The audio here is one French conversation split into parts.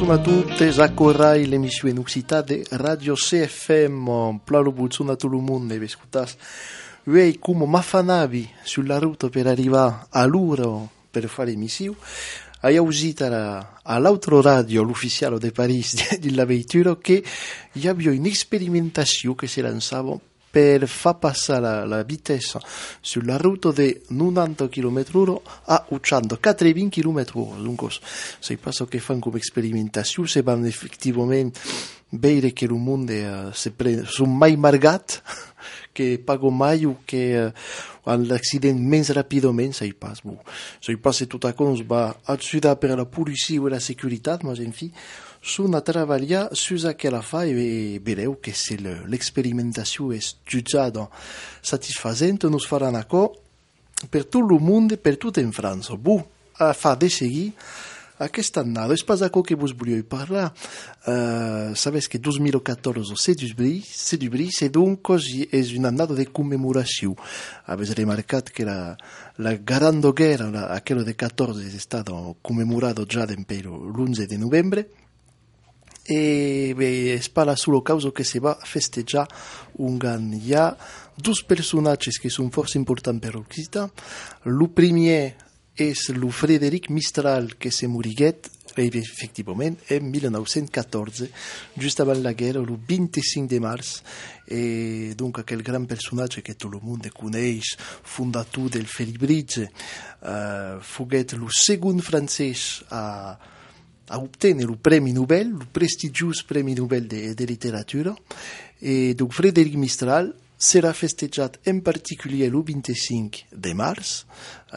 buongiorno a tutti, Zacorai, l'emissione in Occità de Radio CFM, plalo buongiorno a tutto il mondo, vi ascoltate, voi come mafanavi sulla rotta per arrivare a Luro per fare l'emissione, hai uscito all'altro radio, l'ufficiale di Parigi, della vettura, che gli aveva un'esperimentazione che si lanciava per far passare la vitesse sulla rotta di 90 km/h a 180 km/h. Dunque, c'est pas ce che fanno come sperimentazione, se vanno effettivamente vedere che il mondo sono mai margat, che pago mai o che l'accidente meno rapidamente, c'est pas bon. C'est pas c'est tout à cause, atsuda per la polizia e la sicurezza, ma infine, sono a lavorare su quella fa e vedremo che se l'esperimentazione è giudicata satisfacente, noi faranno accordo per tutto il mondo e per tutta in Francia. A fa de seguir a quest'anno, è passato che voi vogliate parlare, sapete che 2014 c'est du bris, e dunque è un'annata di commemorazione. Avete rimarcato che la Grande Guerra, quella del 14, è stata commemorata già l'11 di novembre, e parla solo causa che si va a festeggiare un anno. Il y a due personaggi che sono forse importanti per l'Occità. Il primo è il Frédéric Mistral che si moriguet effettivamente en 1914, giusto avant la guerra, il 25 di marzo, e dunque quel gran personaggio che tutto il mondo conosce, fondatore del Felibridge, fuguet il secondo francese a ottenere il premio Nobel, il prestigioso premio Nobel di letteratura, e donc Frédéric Mistral sarà festeggiato in particolare il 25 di marzo,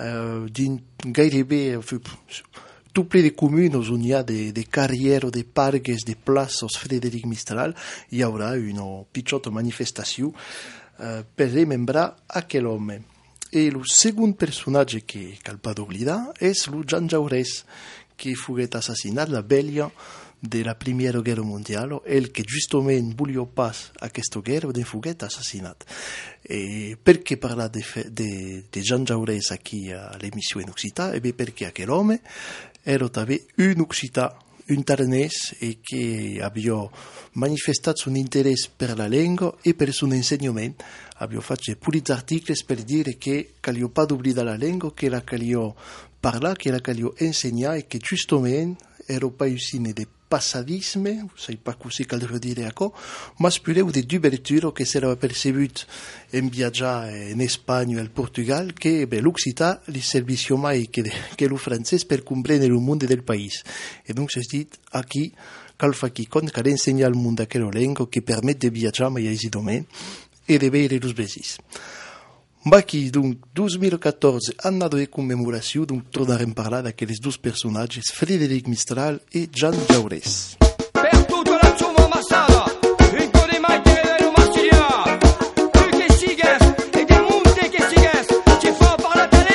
gairebé tutte le comuni on y a des carrières, des parcs, des places Frédéric Mistral, il y aura una piccola manifestazione per rimembrare a quell'uomo. E il secondo personaggio che calpato oblida è il Jean Jaurès, che fu assassinato la Belgio della prima guerra mondiale, e che giustamente voleva passare a questa guerra e fu assassinato. E perché parla di Jean Jaurès qui all'emissione in Occità? E perché quell'uomo era un Occità, un Tarnese, e che aveva manifestato un interesse per la lingua e per il suo insegnamento. Abbiamo fatto puliti articoli per dire che non ha pas d'oblidare la lingua, che la calio parlare, che la calio insegnare, e che giustamente era pas uscito di passadisme, sai pas così che devo dire a co, ma più di divertire che si era percevuto in viaggiare in Spagna e in Portogallo, che l'Occità gli servisse mai che il francese per comprendere il mondo del paese. E dunque si dit qui calfa chi con che insegna al mondo quella lingua che permette di viaggiare mai aisidamente e di vedere i besis. Ma qui, donc, 2014, anno di commemorazione, donc, torneremo a parlare di quei due personaggi, Frédéric Mistral e Jean Jaurès. Per tutta la ciumo massata, il po' di macchine dello Marsiglia, tu che sigues, e di monte che sigues, ci fa parlare la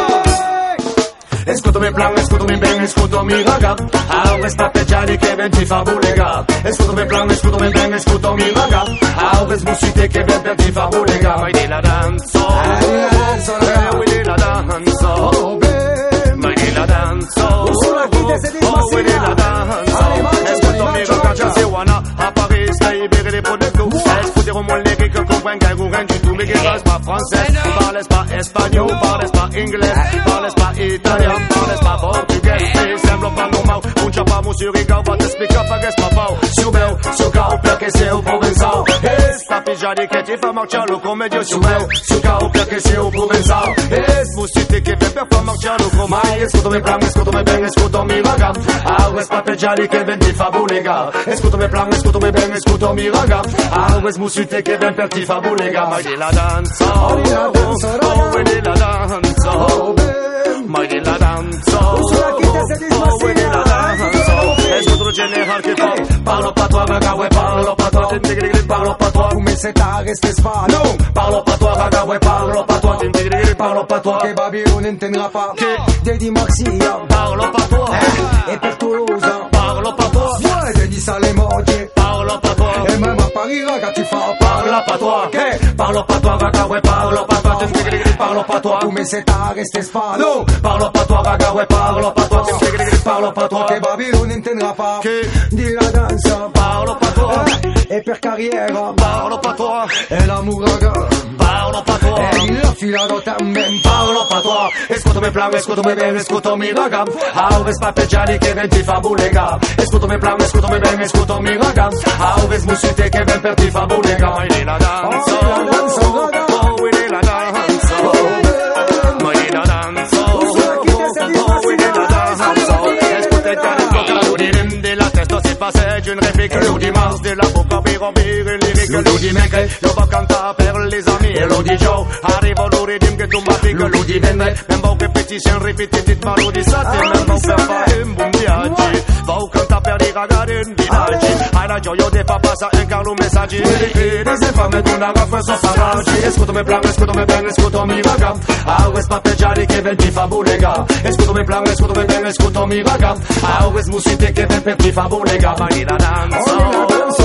lingua. Escutami bene, escutami raga, resta peggiare che ben ti fa bulega. Escutami bene, escutami raga, resta musite che ben ti fa bulega. Mai di la danza, mai di la danza, mai di la danza, mai di la danza. Escutami raga, se wanna a Paris, dai bere des pots de clou. Escutez au moins les que comprennent qu'un goût rien du tout, mais qui parlent pas français, parlent pas espagnol, parlent pas anglais, parlent pas italien, parlent pas portugais. Sembra pas normal, un chapa musical va te explicar para que es papau. Subeu, sucau, perché sei un provenzal. Esta pijari che ti fa marciarlo come Dio. Subeu, sucau, perché sei un provenzal. Es musite che per fa marciarlo come mai. Escutami bene, escutami raga. Questa pijari che ben ti fa bulega. Escutami bene, escutami raga. Questa musite che ben per ti fa bulega. Mai di la danza, oh, di la danza, mai di la danza, oh, di la danza. Escutami general che fa, parlo pas toi raga, ouais, parlo pas toi, parlo pas toi, come se ta reste sfada. No, parlo pas toi raga, ouais, parlo pas toi, parlo pas toi, che Babylone intenderà pas, che di Marsiglia, parlo pas toi, e per Toulouse, parlo pas toi, ouais, di Salemoggi, parlo pas toi, e même a Paris raga, ti fa, parlo pas toi, che parlo pas toi raga, ouais, parlo pas toi, parlo pas toi, come se ta reste spano. Parlo pas toi, raga, ouais, parlo pas toi. Parlo pas toi, che Babylone intendra pas. Che di la danza, parlo pas toi. E per carriera, parlo pas toi. E l'amour, raga, parlo pas toi. E il filato también, parlo pas toi. Escutami plan, escutami bene, escutami raga. Auves papeggiani che ven ti fa bulega. Escutami plan, escutami bene, escutami raga. Auves musite che ven per ti fa bulega. Ma è la danza, oh, la danza, raga. Oh, è la danza, ma è la danza, oh, è la danza. Escutami de la testa si passeggia in réplique. L'udimas de la bocca per rompere lyrique. L'udi mentre lo va cantare per les amis. E l'udi Joe arriva l'uridim che tu m'applica. L'udi vendre, même bon répétition répétitive malodissate. Même bon per fare un buon viaggi. Vau cantare per i ragazzi in villaggi. Hai la gioia di fa passare un caro messaggi. E dese fame d'una raffa so paraggi. Escutami plan, escutami bene, escutami raga. Aues papeggiani che ven ti fa bulega. Escutami plan, escutami bene, escutami raga. Aues musite che ven per ti fa bulega. Ma è la danza, oh, è la danza,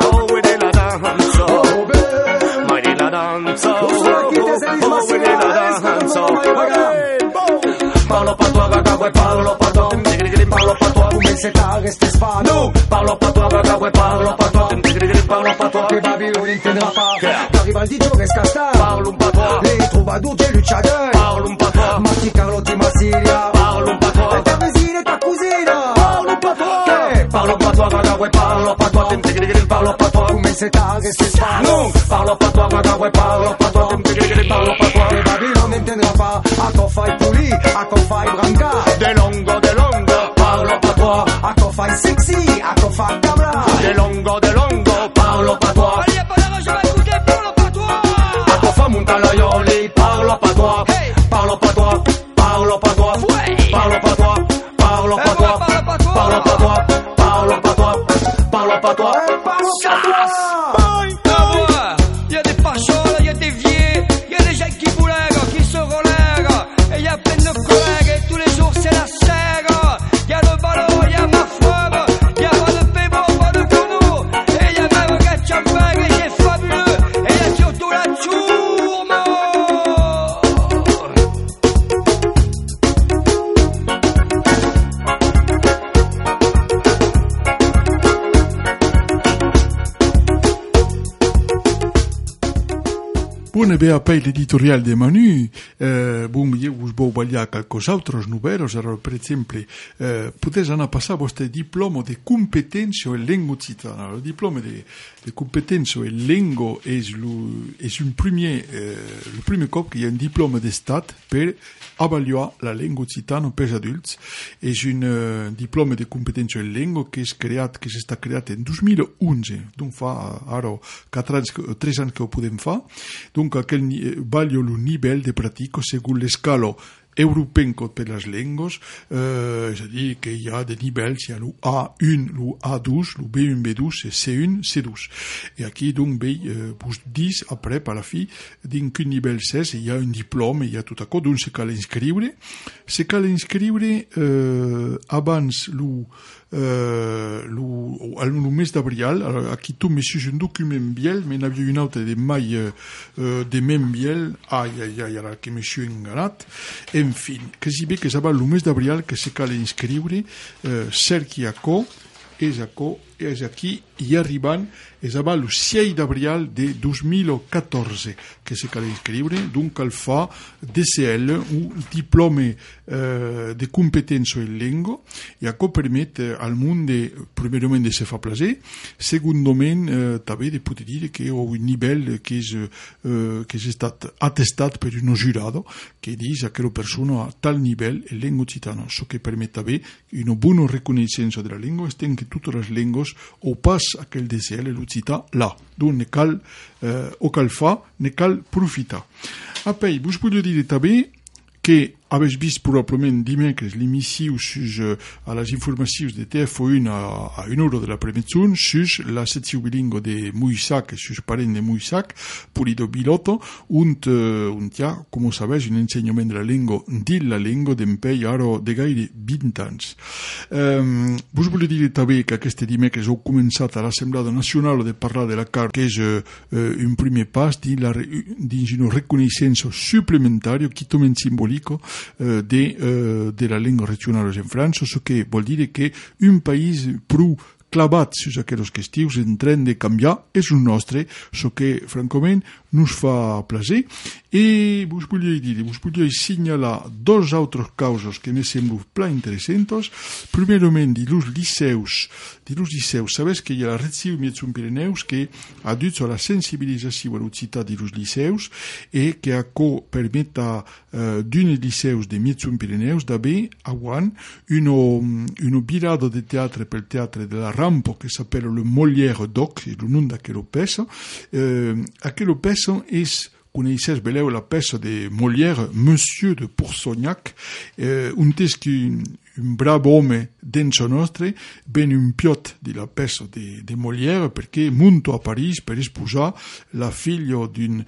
ma è la danza, oh, è la danza. Parlo pas toi, raga, ouais, parlo pas toi. Parlo pas toi, come se ta reste spano. Parlo pas toi, raga, ouais, parlo pas toi. Parlo pas toi, che Babylone intendra pas. Arriva il DJ che scasta. Parlo un pas toi. Le troubadour de luciador. Parlo un pas toi. Marti Carlotti Marsiglia. Parlo un pas toi. E ta vesina e ta cusina. Parlo un pas toi. Parlo pas toi, raga, ouais, parlo pas toi. Parlo pas toi, come se ta reste spano. Parlo pas toi, raga, ouais, parlo pas toi. Parlo pas toi, che Babylone intendra pas. A co fai puli, a co fai branca. De longo, parlo pas toi. A co fai sexy, a co fai cabra. De longo, parlo pas toi. Allez, y'a pas d'argent à écouter, parle pas toi. A co fai montalaioli, parlo pas toi. Parlo pas toi, parlo pas toi. Parlo pas toi, parlo pas toi. Parlo pas toi, parlo pas toi. Parlo pas toi. Il y a des pacholes, il y a des vieux, il y a des gens qui boulèguent, qui se relèguent. Et il y a plein de collègues et tous les jours c'est la serre. Il y a le ballon, il y a ma femme, il y a pas de paiement, pas de canot. Et il y a même Gatchambag et j'ai fabuleux. Et il y a surtout la tourme. Bun, bé apel l'editorial de Manu, bun, us vau ballar qualcos altres números, per exemple, potez anar a passar vostre diploma de competència en lengua occitana. El diploma de competència en lengua és un primer, el primer cop que hi ha un diploma d'estat per avaluar la lengua occitana per adults. És un diploma de competència en lengua que s'està creat en 2011, donc fa ara 3 anys que ho podem fer. Donc aquel valio el nivell de pràctica segons l'escala europeu per les llengües, és a dir, que hi ha de nivells, hi ha l'A1, l'A2, el B1, B2, C1, C2. I aquí, donc, vos dis, après, per la fi, dins qu'un nivell 16 hi ha un diploma, hi ha tot això, donc se cal inscriure. Se cal inscriure abans el mes d'abril. Aquí tu me suis un document biel, mais n'havia un altre de mai de même biel. Ara que me suis enganat. En fin, que si bé que s'ava el mes d'abril que se cal inscriure, cerqui aco, és aquí i arribant, és a el 6 d'abril de 2014 que se cal inscriure, donc cal fa DCL, un diploma de competència en llengua, i això permet al món primerament de se fa placer, segundament també de poder dir que hi ha un nivell que és estat atestat per un jurat que diu que aquella persona a tal nivell en llengua occitana, això que permet també una bona reconeixença de la llengua, estem que totes les llengües o pas aquel DCL l'occità là, donc ne cal o cal fa, ne cal profitar. Après, vos voulez dire també que Aveți vist probablement dimecres l'emissiu sus a les informacions de TF1 a 1 hora de la premezzun sus la secció bilingo de Muisac, sus parent de Muisac, Pulido Biloto, und hi ha, com sabeu, un ensenyament de la llengua d'empei ara de gaire 20 anys. Vos volia dir també que aquest dimecres heu començat a l'Assemblea Nacional de parlar de la carta, que és un primer pas dins una reconeixença suplementària, quitament simbòlica, de la llengua regional en França, ce que vol dir que un país prou clavat sus aquelles qüestions en train de canviar és un nostre, ce que francament nos fa plaer. I vos volia signalar dos altres causes que me semblen pla interessantes. Primerament, dilus liceus, sabeu que hi ha la Red Ciu Mietzun Pirineus que ha dut a la sensibilització a l'occità dilus liceus e que aco permetta d'un liceus de Mietzun Pirineus d'haver aguant una virada de teatre pel teatre de la Rampo que s'appelle le Molière Doc, és el nom d'aquella peça. Aquella peça és, coneixes, veleu, la peça de Molière, Monsieur de Pourceaugnac, un test que un brave home dentro nostre, ben un piot de la peça de Molière, perché monto a París per esposar la filla d'un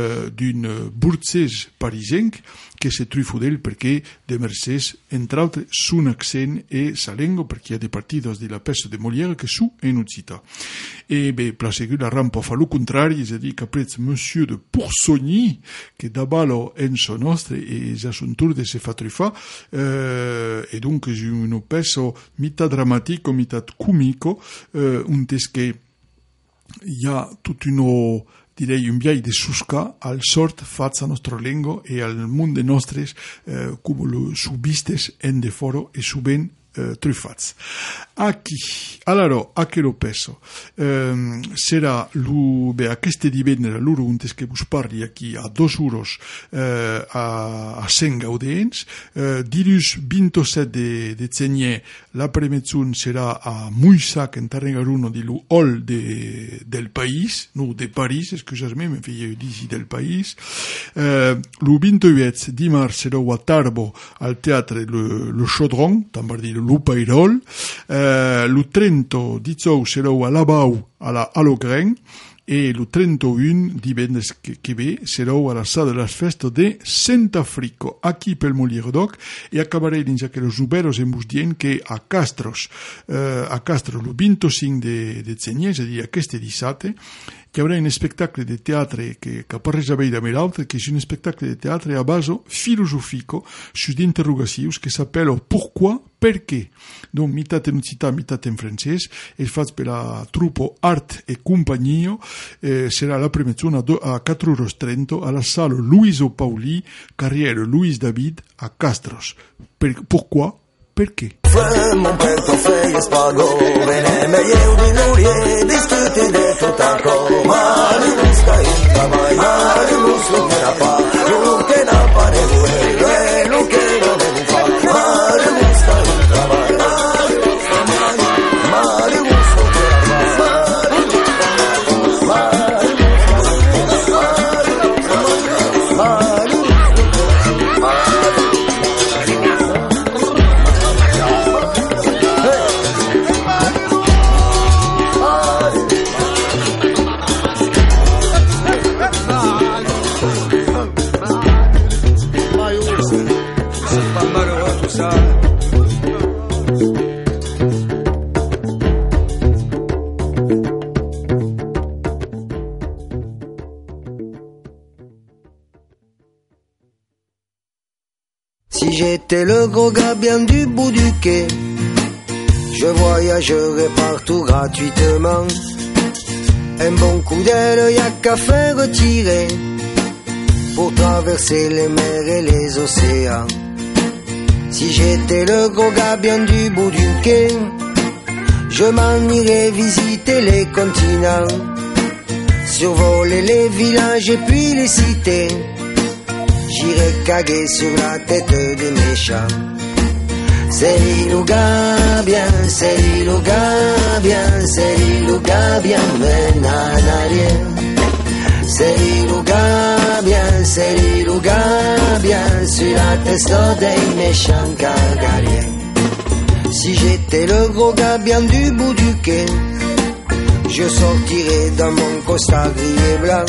burgès parisenc que se trufo d'ell perquè de mercès, entre altres, son accent e sa llengua, perquè hi ha de partides de la peça de Molière que su en occità. E bé, plasegut la Rampa fa lo contrari, és a dir, que aprets Monsieur de Pourceaugny, que d'abalo en so nostre, e ja son tour de se fa trufar, e donc és una peça mitat dramatico, mitat comico, un test que hi ha tot direi un viatge de suscar al sort fats a nostra llengua e al món de nostres com lo subistes en de foro e suben truffats. Aquí, allora, aquello peso serà aquest divendres l'uro un que vos parli aquí a 2 euros a 100 gaudents. Dilus 27 de Tsenye la premezzun serà a Muisac en Tarregaruno di lu hall del país, no de París, excusez-me, me feia dir del país. Lu 28 dimarts serà a Tarbo al teatre le Chaudron, també dir l'Upairol. Lo 30 18 serà a Labau a la Alogren e lo 31 divendres que ve serà a la sala de les festes de Centafrico, aquí pel Molière Doc, e acabaré dins aquells uberos en vos dient que a Castros lo 25 de Tsenye, és a dir, aquest dissabte, hi haurà un espectacle de teatre que parla ja veure amb l'altre, que és un espectacle de teatre a base filosòfico sus d'interrogatius que s'appella Pourquoi, per què. Donc, mitat en occità, mitat en francès, es fa per la trupo Art e Compagnia, serà la premezzona a 4,30 € a la sala Luiso Pauli, carrière Louis David a Castros. Pourquoi? Perché? Mon portofeuille spago, veneme eu din urie, discuti de tot acolo. Mari musca in travai, mari muslo che na fa, lu che na pare vuoi, lu che non ne fa. Mari musca in travai, mari muslo che na fa, Si j'étais le gros gars bien du bout du quai, je voyagerais partout gratuitement. Un bon coup d'aile, y'a qu'à faire retirer pour traverser les mers et les océans. Si j'étais le gros gars bien du bout du quai, je m'en irais visiter les continents, survoler les villages et puis les cités. J'irai caguer sur la tête des méchants. C'est l'Ilouga bien, c'est l'Ilouga bien, c'est l'Ilouga bien, mais nanarien. C'est l'Iluga bien sur la tête des méchants cagaliers. Si j'étais le gros gars bien du bout du quai, je sortirais dans mon costard gris et blanc,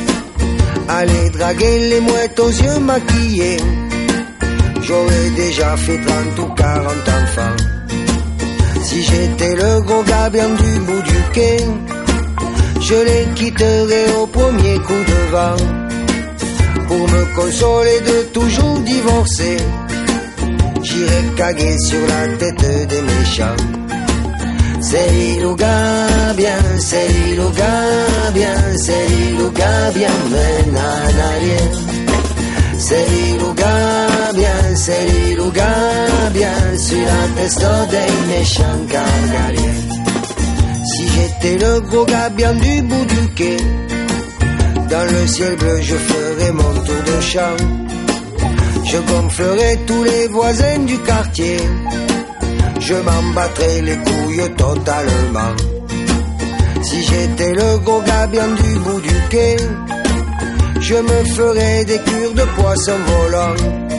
aller draguer les mouettes aux yeux maquillés. J'aurais déjà fait 30 ou 40 enfants. Si j'étais le gros gars bien du bout du quai, je les quitterais au premier coup de vent, pour me consoler de toujours divorcer. J'irai caguer sur la tête des méchants. C'est l'Iluga bien, c'est l'Iluga bien, c'est l'Iluga bien, mène en arrière. C'est l'Iluga bien, c'est l'Iluga bien, sur la tête des méchants cagaliers. Si j'étais le gros gars bien du bout du quai, dans le ciel bleu je ferais mon tour de chant. Je gonflerai tous les voisins du quartier, je m'en battrai les couilles totalement. Si j'étais le gros gars bien du bout du quai, je me ferai des cures de poisson volant.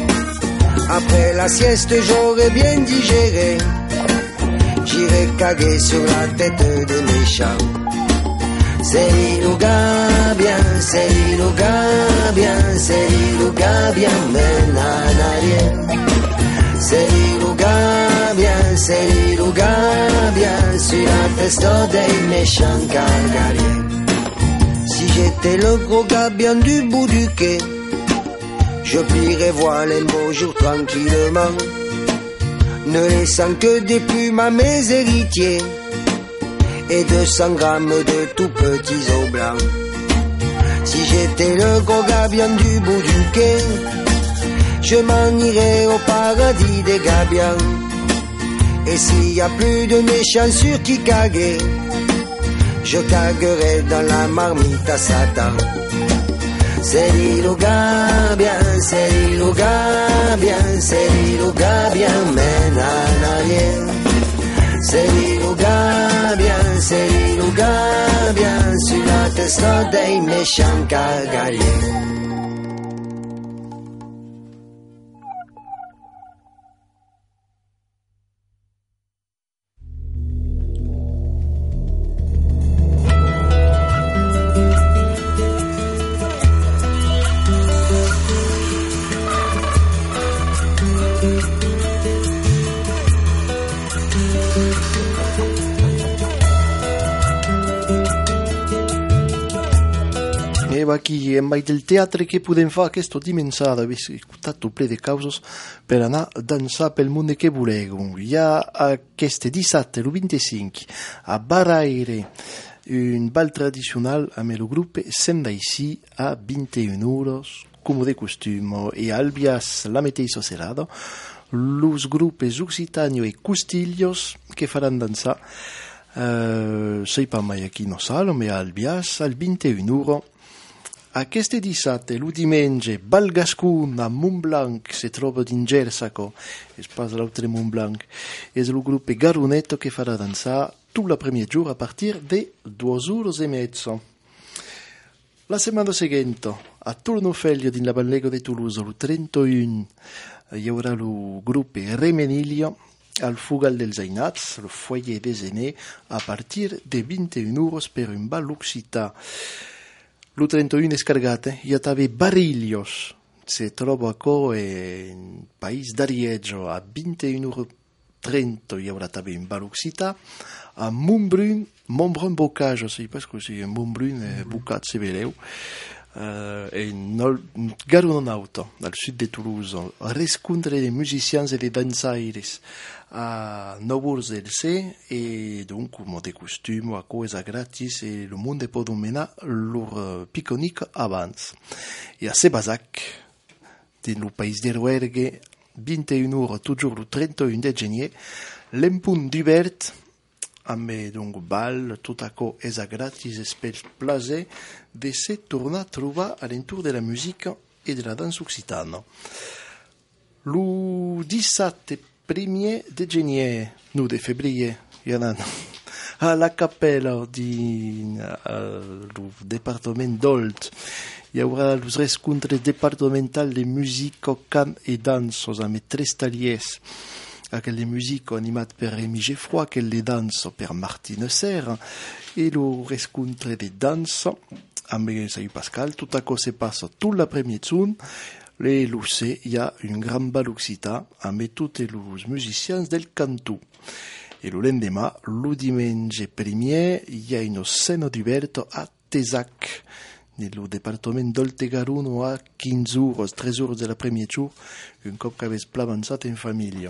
Après la sieste j'aurai bien digéré, j'irai caguer sur la tête des méchants. C'est l'Iluga bien, c'est l'Iluga bien, c'est l'Iluga bien, mène en arrière. C'est l'Iluga bien, c'est l'Iluga bien, sur la tête des méchants cagaliers. Si j'étais le gros gars bien du bout du quai, je plierais voile un beau jour tranquillement, ne laissant que des plumes à mes héritiers et 200 grammes de tout petits os blancs. Si j'étais le gros gars bien du bout du quai, je m'en irais au paradis des gabiens. Et s'il y a plus de méchants sur qui caguer, je caguerai dans la marmite à Satan. C'est l'Iluga bien, c'est l'Iluga bien, c'est l'Iluga bien, mène en arrière. C'est l'Iluga bien, c'est l'Iluga bien, sur la tête des méchants cagaliers. Qui en mai del teatre che podem fare questo dimensare, avessi ascoltato ple de causos per anar a dansar pel mondo che volevo. Hi ha aquest dissabte, il 25, a Baraire, un bal tradicional amb el grup Sendaisí a 21 euros, como de costume, e Albias la mateixa serada, los grupos Occitanio e Costillos che faran dansar, sei pa mai aquí no salo, me a Albias al 21 euros. Aquest dissabte, lo diumenge, Val Gascun a Montblanc, se troba din Gersaco, es pas l'altre Montblanc, és el grup Garonetto che farà dansar tot la premier jour a partir de 2:30. La setmana seguente, a Tornofelio din la Banlego de Toulouse, lo 31, hi haurà el grup Remenilio al Fugal dels Ainats, el foyer des aînés, a partir de 21 euros per un bal occità. Lo 31 è scargate, hi ha també Barillos, se troba ancora in País d'Arieggio a 21,30 €, hi haurà també un bal occità. A Montbrun Bocage, sei pas così, Montbrun Bocat, se veleu, e Garonauto, al sud de Toulouse, riscontre de musicians e de dansaires a 9:00 e donc, come de costume, a cosa gratis e il monde pot domenar lor piconic abans. E a Sebazac, din lo país de Rouergue, 21 € toujours le 31 de genier, l'empunt d'Hubert, amb donc bal, tot acò és a gratis e pel plaser de se tornar a trobar a l'entour de la musica e de la dansa occitana. Lo 17 1er de genier, no, de febrer, hi ha à la capella du département d'Olt. Il y aura les rencontres départementales de musique, cant et danse avec 3 taliers. Aquelle de musique animée par Rémi Geffroy, aquelle de danse par Martine Serre, et le rencontre de danse avec Saïd Pascal. Tout à coup se passe tout l'après-midi. Les Lucé, il y a une grande baluxita avec tous les musiciens del canto. Et le lendemain, le dimanche 1er, il y a une scène ouverte à Tesac, dans le département d'Oltegaruno, à 15 heures, 13 heures de l'après-midi, un cop qu'avait avançat en famille.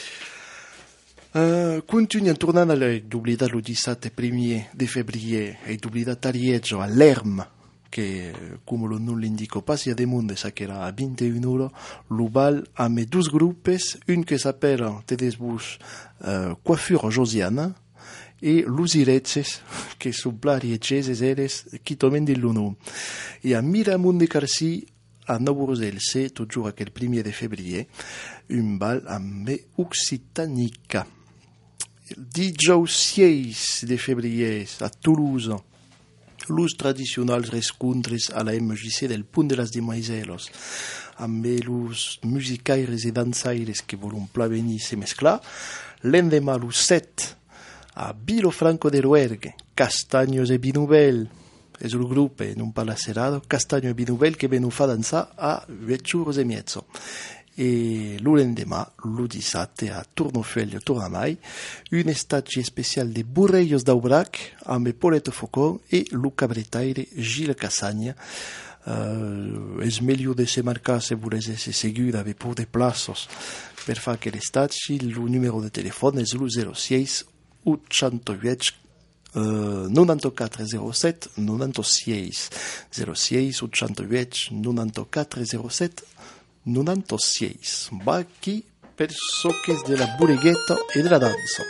Continuons tornant à l'oblida le 17 de février, et l'oblida Tarieggio, à l'Erm, que, comme le nom l'indique pas, il y a des mondes, ça qui era à 21 heures, le bal avec 12 groupes, une qui s'appelle Tedesbus Coiffure Josiane, et Lusireces, que sont plarietxeses eres, qui tomen de l'uno. Et à Miramont de Carcy, à Novorzel, toujours aquel 1er de février, un bal avec Occitanica. Dijous 6 de février, à Toulouse, los tradicionals rencontres a la MJC del Punt de las Demaiselos, amb los musicaires i dansaires que volen venir se mesclar. L'endemà, los 7, a Vilafranco de Rouergue, Castaños e Binouvel, és el grup, non parla serado, Castaño e Binouvel, que ven fa dansar a 8 horas e mezzo. E l'endemà, lo 17, a Tournefelio, Tournamai, un estatge especial de Burreios d'Aubrac, amb Paulette Faucon e Luca Bretaire, Gilles Cassagna. És millor de se marcar, se volete se seguir, avec pour des places per fa aquel estatge. El número de telèfon és el 06 808 94 07 96 06 808 94 07 96. Va aquí per soques de la buregueta e de la danza.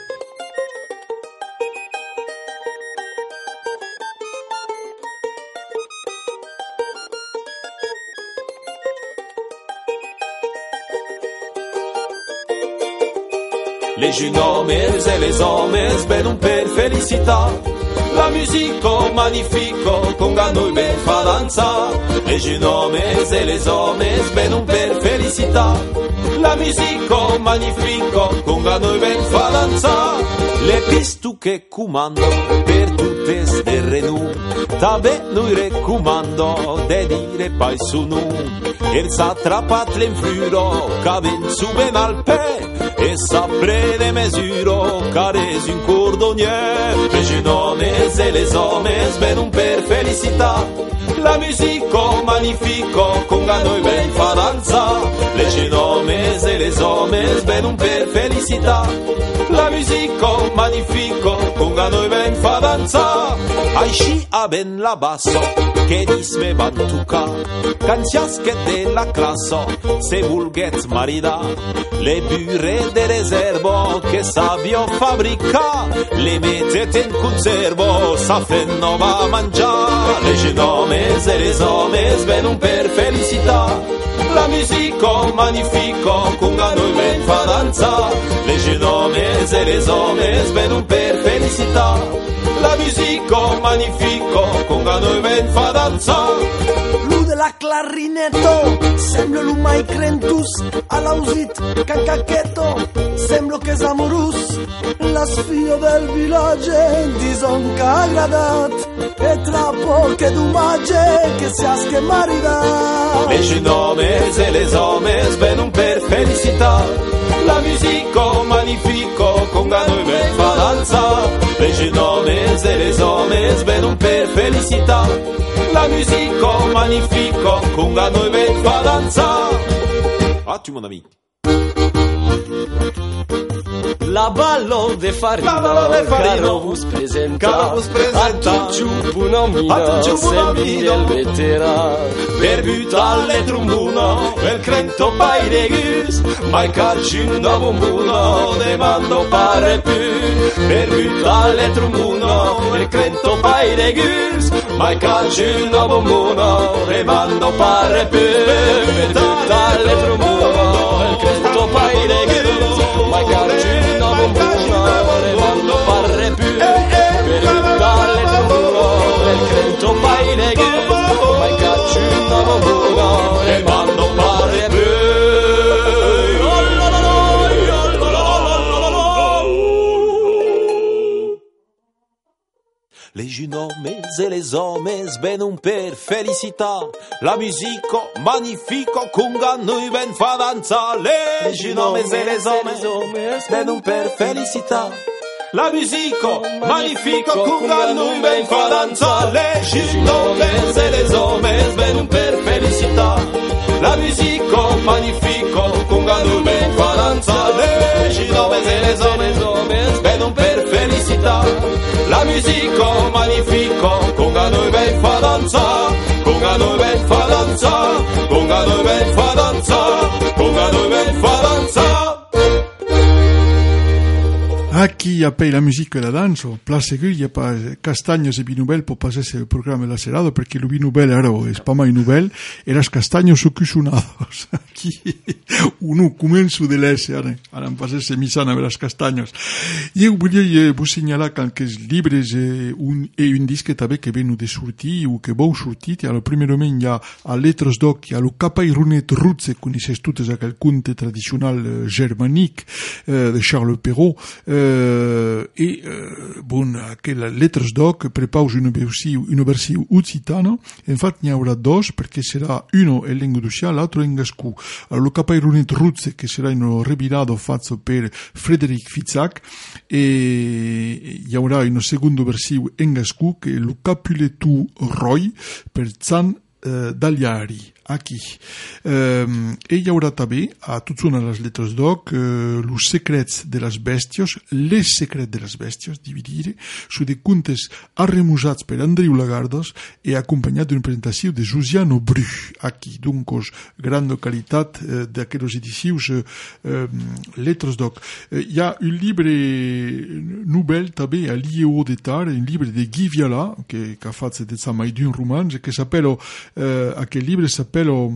Les jeunes hommes et les hommes venon per felicitar. La musique magnifique con noi ben fa danza. Les jeunes hommes et les hommes venon per felicitar. La musique magnifique con noi ben fa danza. Le pistu che comando per tutte de renù. Tabe noi recomando de dire pai su nu. El s'attrapat l'enfluro ca ben su ben al pe. E sapre de mesuro care un cordonnier. Les jeunes hommes et les hommes venon per felicitar. La musique magnifique con noi ben fa danza. Les jeunes hommes et les hommes venon per felicitar. La musique magnifique con noi ben fa danza. Així a ben la basso che disme van tocar. Cancias que de la classe se vulguets maridar. Le bure de reservo che sabio fabbricar. Le mettet en conservo sa fen no va mangiar. Les jeunes hommes et les hommes venon per felicitar. La musique magnifique con noi ben fa danza. Les jeunes hommes et les hommes venon per felicitar. La musique magnifique con noi ben fa danza. Lu de la clarinetto sembla lu mai crentus a l'ausit cancacheto sembla che és amorus las fio del village dison che ha agradat e tra poche d'umage che sias che marida. Les jeunes hommes et les hommes venon per felicitar. La musique magnifique con noi ben fa danza. Les jeunes hommes et les hommes venon per felicitar. La musique magnifique con noi ben fa danza. Ah, tu mon ami. La ballo de farina, caro vos presenta, a tu giubuno mino, sembi del veterà. Per butare trombuno, el crento pai de gus, mai calciun da bombuno, demando pare più. Per butare trombuno, el crento pai de gus, mai calciun da bombuno, demando pare più. Per butare trombuno, el crento pai de gus, mai calciun da bombuno, demando pare più. les jeunes hommes et les hommes vengono per felicità, la musica magnifica con noi ben fa danzare, les jeunes hommes et les hommes vengono per felicità, la musica magnifica con noi ben fa danzare, les jeunes hommes et les hommes vengono per felicità, la musica magnifica con noi ben fa danzare, les jeunes hommes et les hommes vengono per felicità, la musica magnifica con noi ben fa danzare, con noi ben fa danzare, con noi ben fa danzare, con noi ben fa danzare. Aquí appelle la musique e la danza, place che il y a pas castagnos e binubel pour passer ce programme lacerado, perché lo binubel è pas mai nubel, e las castagnos so cusunados. Aquí uno començo de l'essere, ara passer se misana per las castagnos. Io volia vos signalar quelques libres e un disque també que venu de sortir, o que vau sortit, alors primerament hi ha a Lettres d'Oc, hi ha lo Capaironet Rutze, coneixes totes aquell conte tradicional germanic de Charles Perrault, bon, aquella Lettres d'Oc prepaus una versió occitana, infatti n'hi haurà dos, perché sarà uno in lingua d'Uccia, l'altro in gascù. Allora, lo Capaironet Rutze, che sarà uno revirato fatto per Frédéric Fitzac, e hi haurà una seconda versione in gascù, che è lo Capuletu Roy, per Zan Dagliari. Aquí. E hi haurà també a tots una de les Lettres d'Oc los secrets de les bèsties, les secrets de les bèsties, dividire, su de contes arremusats per Andreu Lagardos e acompanyat d'una presentació de Josiane Bru. Aquí, doncs, gran qualitat d'aquelles edicions Lettres d'Oc. Hi ha un llibre novel també a l'IEO de Tar, un llibre de Guy Viala, que ha fatto mai d'un romanzo, che s'appella, aquel llibre s'appella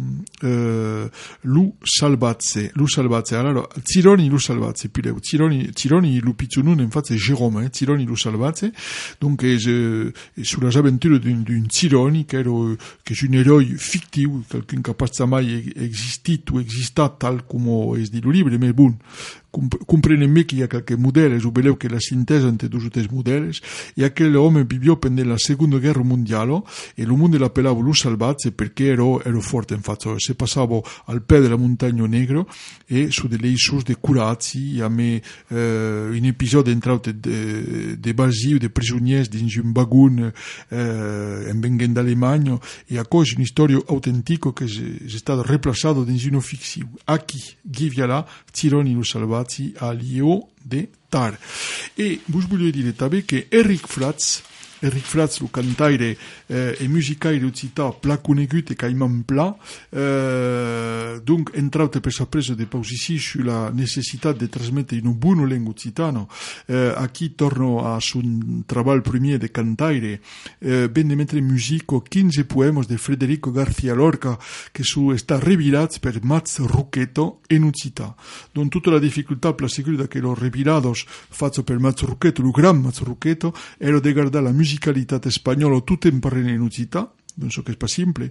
Lu Salvatze. Allora, Tironi Lu Salvatze, pileu. Tironi Lu Pizzunun, infatti, Jérôme, Tironi Lu Salvatze. Donc, sur les aventures d'un Tironi, che è un eroe fictiu, quelqu'un che pas mai existit o existat tal come es dit lo libre, mais bon, comprenez que hi ha quelques models, ho veleu que la sintesa entre dos o tres models, e aquell home vivió pendent la Segunda Guerra Mondiale, e lo mondo l'appellava Lu Salvatze perché ero forte, infatti, se passava al pè de la Montagna Negra, e su delle isole de Curazzi, a me un episodi entraut de basiu, de prisoniers dins un wagon en venguent d'Alemanya, e a cos una història autèntica que és estat replaçada dins una ficció. Aquí, Guy Viala, Tironi Lu Salvatze, a l'IO de Tar. E vos voglio dire també que Eric Fratz, lo cantaire e musicaire occità pla conegut e caiman pla, donc entraute per sa presa de posició sulla necessitat de trasmettere in un buona lingua occitana. Aquí torno a son treball primer de cantaire, ben de mettere in musica 15 poemes de Federico García Lorca che su sta revirats per Mats Rucchetto in occità. Don tutta la difficoltà per la sicurezza che los revirados fatto per Mats Rucchetto, lo gran Mats Rucchetto, ero de guardare la musicalitat spagnola tutta in parrena in occità. Penso che è pas simple,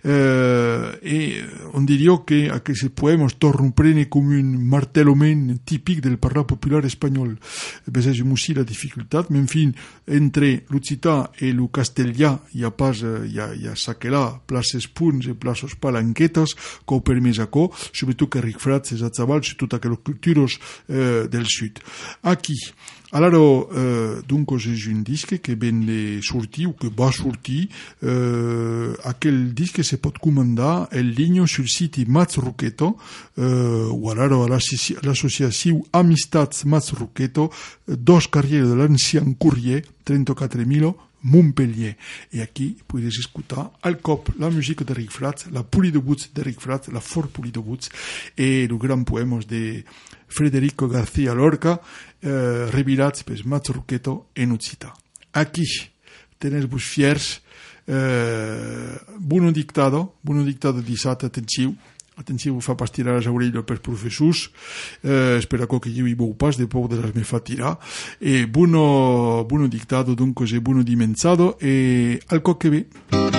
e on diria che aquests poemes tornen prene com un martellament típic del parlar popular espanyol. Vesegem aussi la dificultat, mais enfin, entre l'occità e el castellà hi ha saquelà places punts e places palanquetes que ho permès acò, sobretot que Ric Fratz és a xaval, sobretot aquelles cultures del sud. Aquí, alors, donc, és un disque que ven de sortir, o que va sortir, aquel disque se pot comandar en línia sur el site Mats Rucchetto, o alors a l'associació Amistats Mats Rucchetto, dos carrers de l'ancien courrier, 34.000, Montpellier. Et aquí puedes escuchar al cop la musique de Ric Fratz, la puli de Woods de Ric Fratz, la fort puli de Woods, et los grands poemes de Federico García Lorca, revirats per Mats Rucchetto en occità. Aquí tenes-vos fiers, buon dictado dissat, atenció, fa pas tirar les orelles pels professors, espera que jo hi veu pas, de por de les me fa tirar, e buono dictado, dunque, buono dimensado, e al cop que ve.